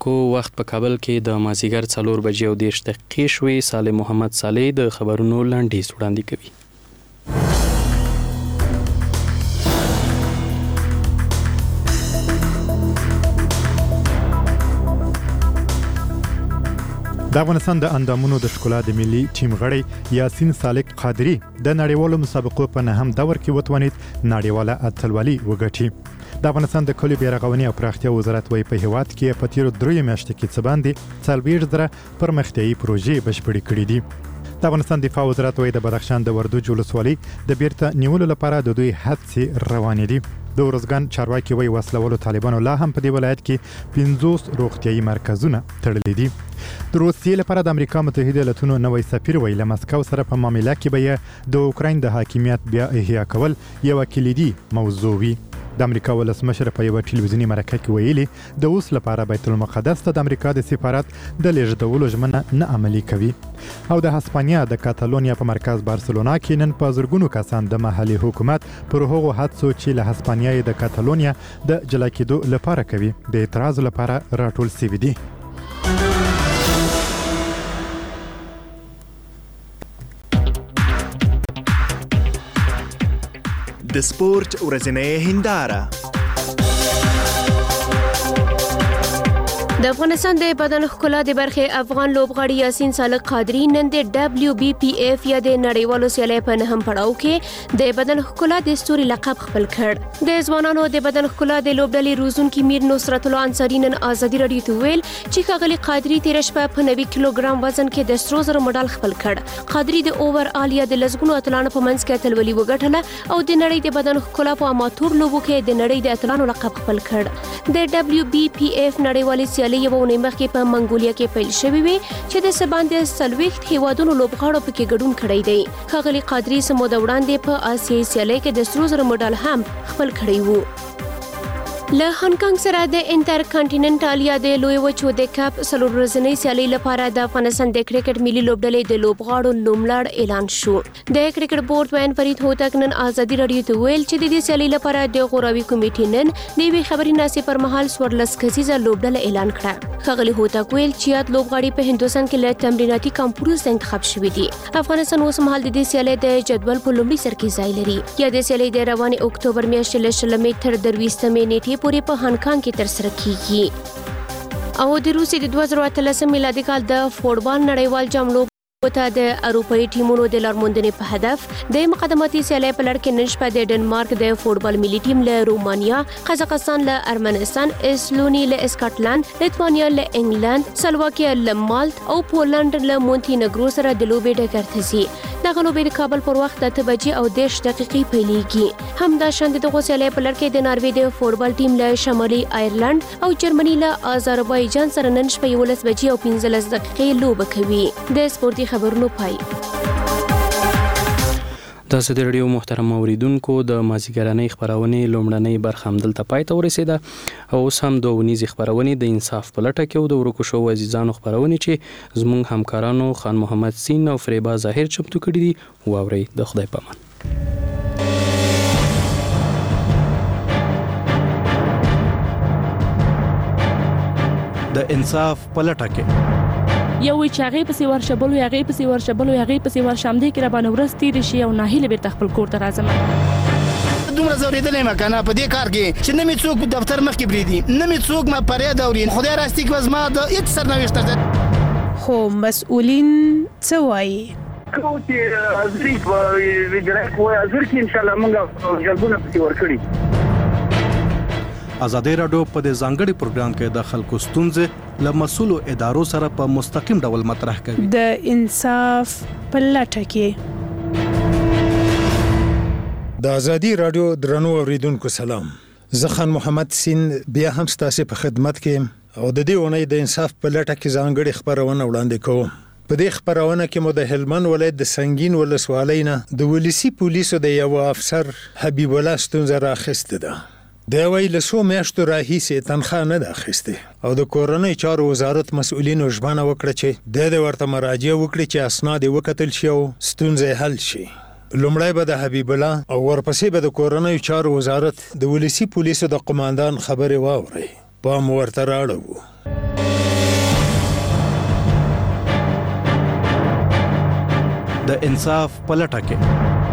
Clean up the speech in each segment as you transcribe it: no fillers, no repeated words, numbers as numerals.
کو وخت په کابل کې د مازیګر 4:30 شوې. صالح محمد صالح د خبرونو لاندې وړاندې کوي. د افغانستان د اندامونو د ښکلا د ملي ټیم غړی یاسین سالک قادری د نړیوالو مسابقو په نهم دور کې وتوانید نړیواله اتلولي وګټي. د افغانستان د کلي بیارغونې او پراختیا وزارت وایي په هیواد کې په تیرو 3 میاشتو کې څه باندې 40 پرمختیایي پروژې بشپړې کړې دي. د افغانستان دفاع وزارت وایي د بدخشان د وردوج ولسوالۍ د بیرته نیولو لپاره د دوی هڅې روانې دي. د ورزګان چارواکي وایي وسلوالو طالبانو لا هم په دې ولایت کې 50 روغتیایي مرکزونه تړلي دي. د روسیې لپاره د امریکا متحده ایالاتونو نوی سفیر وایي له مسکو سره په معامله کې به د اوکراین د حاکمیت بیا احیا کول یو کلیدي موضوع وي. د امریکا ولسمشر په یو ټلویزیونی مرکه کې ویلي د اوس لپاره بیت المقدس ته د امریکا د سفارت د لیږدولو ژمنه نه عملي کوي. او د هسپانیا د کاتالونیا په مرکز بارسلونا کې نن په زرګونو کسان د محلي حکومت پر هغو هڅو چې له هسپانیا د کاتالونیا د جلا کېدو لپاره کوي د اعتراض لپاره راټول شوي دي. د سپورت ورځنۍ هنداره. د افغانستان د بدن ښکلا د برخې افغان لوبغاړي یاسین سالک قادری نن د WBPF یا د نړیوالو سیالیو په نهم پړاو کې د بدن ښکلا د ستوري لقب خپل کړ. د ځوانانو د بدن ښکلا د لوبډلې روزونکي میر نصرت الله انصاري نن ازادي رادیو ته ویل چې ښاغلي قادری تیر شپه په 90 کیلوګرام وزن کې د سرو زرو مډال خپل کړ. قادری د اوور آلیا د لزګونو اتلانو په منځ کې اتلولي وګټله او د نړۍ د بدن ښکلا په اماتور لوبو کې د نړۍ د اتلانو لقب خپل کړ. د WBPF نړیوالې سیالۍ یو ونې مخکې په منګولیا کې پیل شوې وي چې د سباندې 40 هیوادونو لوبغاړو پکې ګډون کړی دی. ښاغلي قادری سمو د وړاندې په آسیایي سیالۍ کې د سرو زرو مډال هم خپل کړی وو. له هانګ سره د انټر کانټیننټال یا د لوی وچو د کپ سلور ورځنۍ سیالۍ لپاره د افغانستان د کرکټ ملي لوبډلې د لوبغاړو نوملړ اعلان شو. د کرکټ بورډ وین فرید هوتک نن ازادي رادیو ته ویل چې د دې سیالۍ لپاره د غوراوي کمیټې نن د یوې خبري ناسې پر مهال 14 کسیزه لوبډله اعلان کړه. ښاغلي هوتک ویل چې یاد لوبغاړي په هندوستان کې له تمریناتي کمپونو څخه انتخاب شوي دي. افغانستان اوس مهال د دې سیالۍ د جدول په لومړي سر کې ځای لري. یا د سیالۍ د روانې اکتوبر میاشتې له 20 تر 23 نیټې پورې په هانګ کې ترسره کیږي. او د روسي د 2013 میلادي کال د فوټبال نړیوال جام لوبو ته د اروپایي ټیمونو د لارموندنې په هدف د مقدماتي سیالۍ په لړ کې نن شپه د ډنمارک د فوټبال ملي ټیم له رومانیا، قزاقستان له ارمنستان، اسلونی له اسکاټلند، لیتوانیا له انګلند، سلواکیا له مالت او پولند له مونټینګرو سره د لوبې ډګر ته ځي. دغه لوبې د کابل پر وخت 8:10 پیلېږي. همداشان د دغو سیالیو په لړ کې د ناروې د فوټبال ټیم له شمالي آیرلند او جرمني له آذربایجان سره نن شپه 11:15 لوبه کوي. د سپورتي خبرونو پای. تاسو د رادیو محترم اوریدونکو د مازیګرانۍ خبرونې لومړنۍ برخه همدلته پای ته ورسېده او اوس هم د ونیزې خبرونې د انصاف په لټه کې او د ورکو شو عزیزانو خبرونې چې زموږ همکارانو خان محمد سین او فریبا ظاهر چمتو کړي دي واورئ. د خدای په امان. د انصاف په لټه کې یو وی چې هغه پسې ورشبلو هغه پسې ورشبلو هغه پسې ورشمدي کې را باندې ورستي رشي او ناهیله بیرته خپل کور ته راځم. دومره زوریدلې ما کنه په دې کار کې چې نه می څوک دفتر مخ کې بریدي نه می څوک ما پرې دورین خدای راستي کې وزما د هیڅ سرنوشت ده. خو مسؤلین څه وایي؟ کو چې ازري ویجرای کوی ازر کې ان شاء الله موږ جلبونه پکې ورکړي. ازادي رادیو په دې ځانګړي پروګرام کې د خلکو ستونزې له مسؤلو ادارو سره په مستقیم ډول مطرح کوي. د انصاف په لټه کې. د ازادي رادیو درنو اوریدونکو سلام. زه خان محمد سین بیا هم ستاسو په خدمت کې او د دې ونې د انصاف په لټه کې ځانګړي خبرونه وړاندې کوم. په دې خبرونه کې مو د هلمند ولایت د سنگین ولسوالۍ نه د ولسی پولیسو د یو افسر حبیب الله ستونزه راخسته ده. د وی له څو میاشتو راهیسې تنخواه نه ده اخیستې او د کورنۍ چارو وزارت مسؤلینو ژمنه وکړه چې د ورته مراجعه وکړي چې اسناد یې وکتل شي او ستونزې حل شي. لومړی به د حبیب الله او ورپسې به د کورنۍ چارو وزارت د ولسی پولیسو د قماندان خبرې واوري. پام ورته راړو. د انصاف په لټه کې.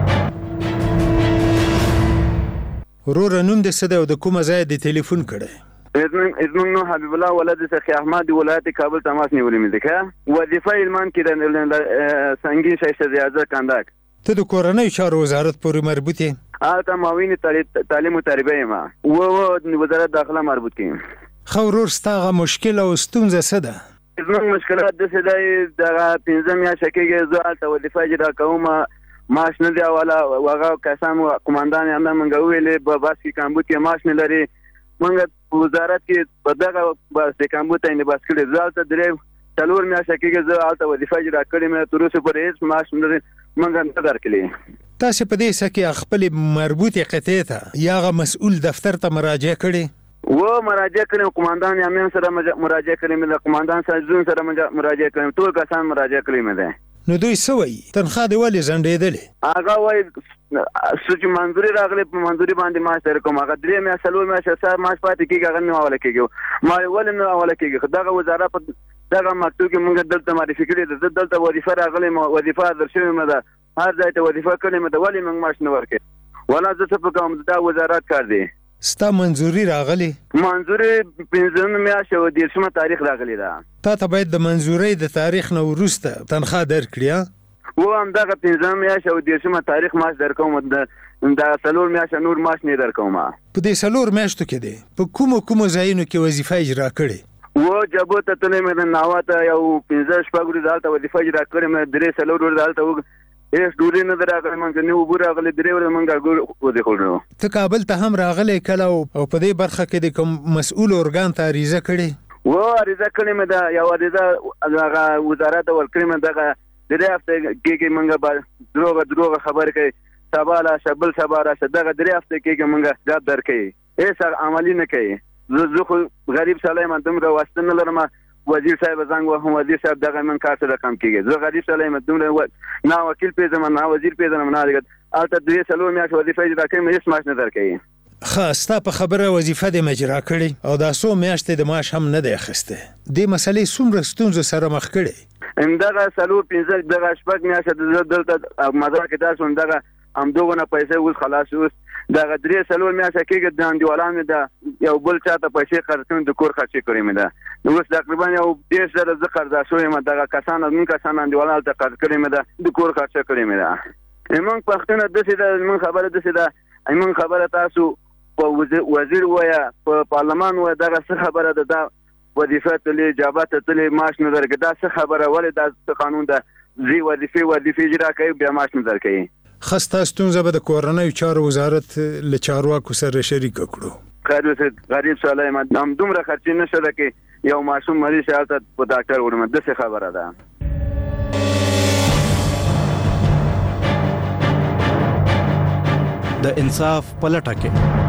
ورور نوم د سده او د کومه ځای د ټلیفون کړي؟ اسمم نو حبیب الله ولد سخی احمد ولایت کابل تماس نیولې مې ده وظیفه علمان کې د سنگین شایسته زیاده کانداک. ته د کورنۍ چارو وزارت پورې مربوط یې؟ تا معاون تعلیم و تربیه ما و وزارت داخله مربوط کې. خو ورور ستاغه مشکل او ستونزه څه ده؟ زموږ مشکلات د څه دی دغه 15 میاشتې کېږي زه هلته وظیفه اجرا کوم معاش نه دی اوله هغه کسان قماندان هم موږ ویلې په بس کې کامبود کې معاش نه لري موږ وزارت کې په دغه بس کامبود ته نه بس کړی زه هلته درې 4 میاشتې کېږي زه هلته وظیفه اجرا کړې مې تر اوسه پورې هېڅ معاش نه موږ نه درکړی. تاسو په دې سکه خپل مربوطه قطعه ته یا مسؤل دفتر ته مراجعه کړې؟ و مراجعه کړم قماندان یې سره مراجعه کړم د قماندان سره سره مراجعه کړم ټول کسان مراجعه کړم ده. نو دوی سوي تنخواه دی ولې زنډېدلې؟ هغه وای سوچ منځوري راغلی په منځوري باندې معاش تر کوم هغه درې مې سلور مې سره معاش پاتې کیږي هغه نه حواله کیږي ما ولې نه حواله کیږي دغه وزارت په دغه مکتوب کې موږ دلته معرفي کړی د دلته وظیفه راغلی وظیفه درشوي مې ده هر ځای ته وظیفه کړې مې ده ولې موږ معاش نه ورکړي ولا زه څه په کوم دا وزارت کار دی. ستا منظوري راغلی؟ منظوري 15 میاشتې او 10 تاریخ راغلی ده. تا ته باید د منظوري د تاریخ نه وروسته تنخواه درکړي و هم دغه 15 میاشتې او 10 تاریخ معاش درکوم د سلور میاشتې نور معاش نه درکوم. په دې سلور میاشتو کې دی په کومو ځایونو کې وظیفه اجرا کړې؟ و جبو ته تلې مې د ناواته یو 15 شپږ ورځې دالته وظیفه اجرا کړې مې درې سلور ورځې دالته هیڅ ډوډۍ نه راغلی مونږ نه وبو راغلی درې ورځې مونږ وځخوړو. ته کابل ته هم راغلی کله او په دې برخه کې د کوم مسؤل ارګان ته عریضه کړې؟ و عریضه کړې مې ده یو عریضه هغه وزارت ورکړې مې دغه درې هفته کېږي مونږ دروغه خبرې کوي سبا راشه بل سبا راشه دغه درې هفته کېږي مونږ جواب درکوي هیڅ عملي نه کوي. زه خو غریب سړی یم دومره واسطه نه لرم وزیر صاحب زنګ وهم وزیر صاحب دغه من کار سره کم کیږي زه غریب سړی یم دومره نه وکیل پیژنم نه وزیر پیژنم نه البته 3 میاشتې وظیفه اجرا کوم هیڅ معاش نه درکوي. خاصه په خبره وظیفه د مجرا کړي او دا سو میاشتې د معاش هم نه دی اخیسته د مسلې څومره ستونزو سره مخ کړي؟ همدغه سلور 15 دغه شپږ میاشتې دلته مدار کې تاسو دغه همدغه پیسې اوس خلاص اوس دغه 3 سلور میاشتې کېږي د انډیوالانو د یو بل چاته پیسې قرض د کور خرچې کړې مې ده اوس تقریبا یو 10,000 زه قرضا شوی یم دغه کسان انډیوالانو ته قرض کړې مې ده د کور خرچه کړې مې ده. موږ پښتون دسه د موږ خبره دسه ده موږ خبره تاسو په وزیر ویا په پارلمان ویا دغه څه خبره ده دا وظیفه تلې اجابت تلې معاش نه درګه دا څه خبره ولې دا قانون ده زی وظیفه اجرا کوي بیا معاش نه درکوي. خسته ستونزه به د کورنۍ چارو وزارت له چارواکو سره شریک کړو. غریب سړی یم هم دومره خرچې نشته ده کې یو معصوم مریض هلته په ډاکټر وړم داسې خبره ده. د انصاف په لټه کې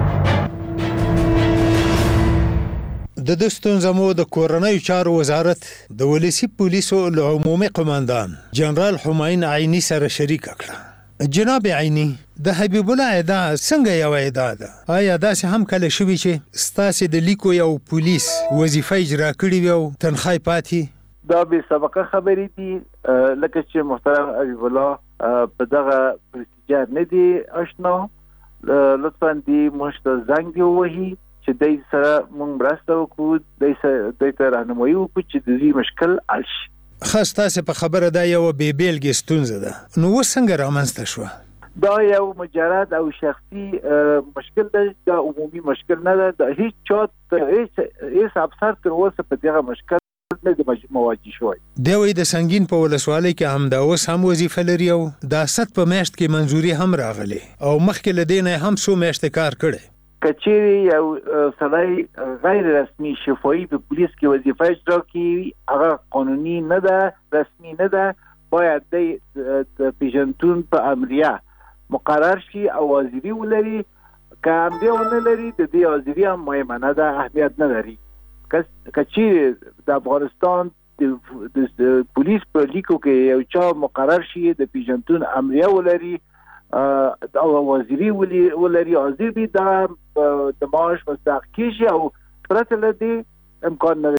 د ستونزو مو د کورنۍ چارو وزارت د ولسی پولیسو له عمومي قماندان جنرال حماین عینی سره شریک کړه. جناب عینی د حبیب الله ادا څنګه یو ادا ده آیا داسې هم کله شوي چې ستاسو د لیکو یو پولیس وظیفه اجرا کړی وي او تنخواه پاتې؟ دا به سابقه خبرې دي لکه چې محترم حبیب الله په دغه پروسیجر نه دی آشنا لطفا دی مشت زنګ دی وهي چې دای سره موږ مرسته وکړو دای ته راهنمایي وکړو چې د دې مشکل حل شي. خاص تاسو په خبره دا یو بیلګې ستونزه ده نو څنګه رامنځته شو؟ دا یو مجرد او شخصي مشکل ده دا عمومي مشکل نه ده د هیڅ چا هیڅ افسر تر اوسه په دغه مشکل نه دی مواجه شوی. دوی د سنگین په ولسوالۍ کې هم دا اوس هم وظیفه لري او د 7 په میاشت کې منځوري هم راغلی او مخکې له دې نه هم څو میاشتې کار کړی. کچېری یو سړی غیر رسمي شفاهي په پولیس کې وظیفه اجرا کوي هغه قانوني نه ده رسمي نه ده باید د پیژنتون په امریه مقرر شي او حاضري ولري که امریه ونه لري د دې حاضري هم مهمه نه ده اهمیت نه لري. کچېری د افغانستان د پولیس په لیکو کې یو چا مقرر شي د پیژنتون امریه ولري او وزیری ولري حاضر بي د معاش مستحق کیږي او پرته له دې امکان نه